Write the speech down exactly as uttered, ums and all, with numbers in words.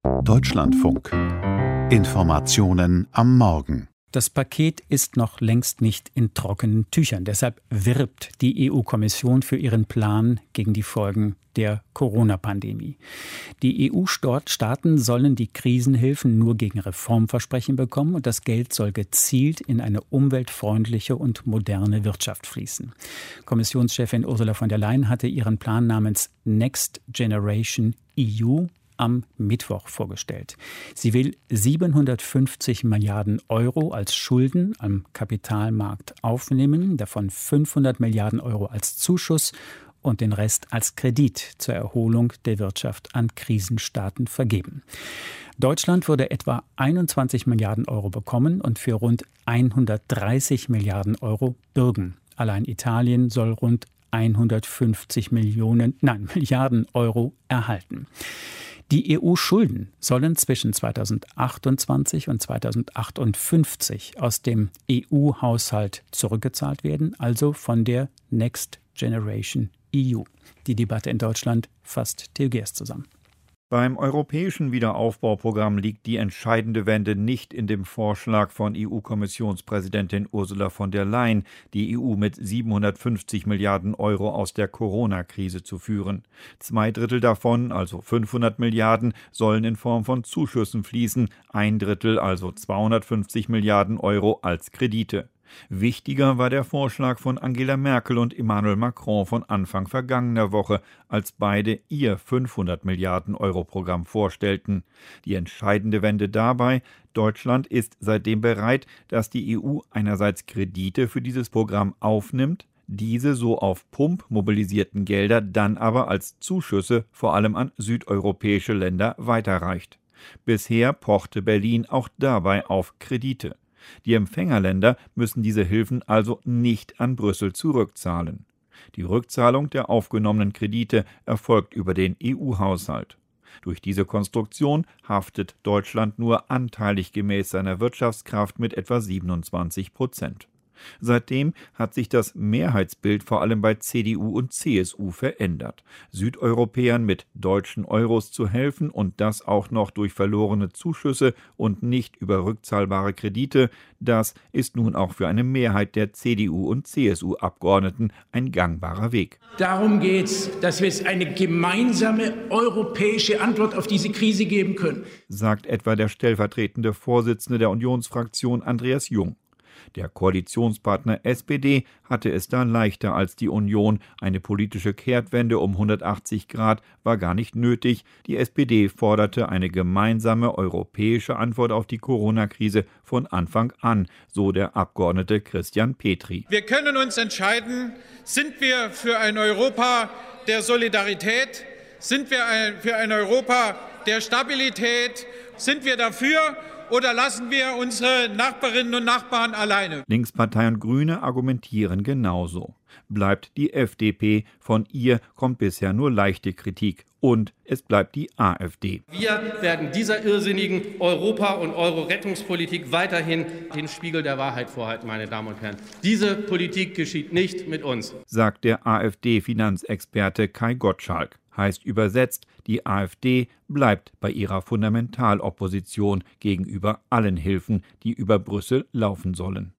Deutschlandfunk. Informationen am Morgen. Das Paket ist noch längst nicht in trockenen Tüchern. Deshalb wirbt die E U-Kommission für ihren Plan gegen die Folgen der Corona-Pandemie. Die E U-Staaten sollen die Krisenhilfen nur gegen Reformversprechen bekommen und das Geld soll gezielt in eine umweltfreundliche und moderne Wirtschaft fließen. Kommissionschefin Ursula von der Leyen hatte ihren Plan namens Next Generation E U am Mittwoch vorgestellt. Sie will siebenhundertfünfzig Milliarden Euro als Schulden am Kapitalmarkt aufnehmen, davon fünfhundert Milliarden Euro als Zuschuss und den Rest als Kredit zur Erholung der Wirtschaft an Krisenstaaten vergeben. Deutschland würde etwa einundzwanzig Milliarden Euro bekommen und für rund hundertdreißig Milliarden Euro bürgen. Allein Italien soll rund hundertfünfzig Millionen, nein, Milliarden Euro erhalten. Die E U-Schulden sollen zwischen zweitausendachtundzwanzig und zweitausendachtundfünfzig aus dem E U-Haushalt zurückgezahlt werden, also von der Next Generation E U. Die Debatte in Deutschland fasst Theo Gerst zusammen. Beim europäischen Wiederaufbauprogramm liegt die entscheidende Wende nicht in dem Vorschlag von E U-Kommissionspräsidentin Ursula von der Leyen, die E U mit siebenhundertfünfzig Milliarden Euro aus der Corona-Krise zu führen. Zwei Drittel davon, also fünfhundert Milliarden, sollen in Form von Zuschüssen fließen, ein Drittel, also zweihundertfünfzig Milliarden Euro, als Kredite. Wichtiger war der Vorschlag von Angela Merkel und Emmanuel Macron von Anfang vergangener Woche, als beide ihr fünfhundert Milliarden Euro Programm vorstellten. Die entscheidende Wende dabei: Deutschland ist seitdem bereit, dass die E U einerseits Kredite für dieses Programm aufnimmt, diese so auf Pump mobilisierten Gelder dann aber als Zuschüsse vor allem an südeuropäische Länder weiterreicht. Bisher pochte Berlin auch dabei auf Kredite. Die Empfängerländer müssen diese Hilfen also nicht an Brüssel zurückzahlen. Die Rückzahlung der aufgenommenen Kredite erfolgt über den E U-Haushalt. Durch diese Konstruktion haftet Deutschland nur anteilig gemäß seiner Wirtschaftskraft mit etwa siebenundzwanzig Prozent. Seitdem hat sich das Mehrheitsbild vor allem bei C D U und C S U verändert. Südeuropäern mit deutschen Euros zu helfen und das auch noch durch verlorene Zuschüsse und nicht über rückzahlbare Kredite, das ist nun auch für eine Mehrheit der C D U und C S U-Abgeordneten ein gangbarer Weg. Darum geht es, dass wir jetzt eine gemeinsame europäische Antwort auf diese Krise geben können, sagt etwa der stellvertretende Vorsitzende der Unionsfraktion Andreas Jung. Der Koalitionspartner S P D hatte es da leichter als die Union. Eine politische Kehrtwende um hundertachtzig Grad war gar nicht nötig. Die S P D forderte eine gemeinsame europäische Antwort auf die Corona-Krise von Anfang an, so der Abgeordnete Christian Petri. Wir können uns entscheiden, sind wir für ein Europa der Solidarität, sind wir für ein Europa der Stabilität, sind wir dafür, oder lassen wir unsere Nachbarinnen und Nachbarn alleine? Linkspartei und Grüne argumentieren genauso. Bleibt die F D P, von ihr kommt bisher nur leichte Kritik. Und es bleibt die AfD. Wir werden dieser irrsinnigen Europa- und Euro-Rettungspolitik weiterhin den Spiegel der Wahrheit vorhalten, meine Damen und Herren. Diese Politik geschieht nicht mit uns, sagt der AfD-Finanzexperte Kai Gottschalk. Heißt übersetzt, die AfD bleibt bei ihrer Fundamentalopposition gegenüber allen Hilfen, die über Brüssel laufen sollen.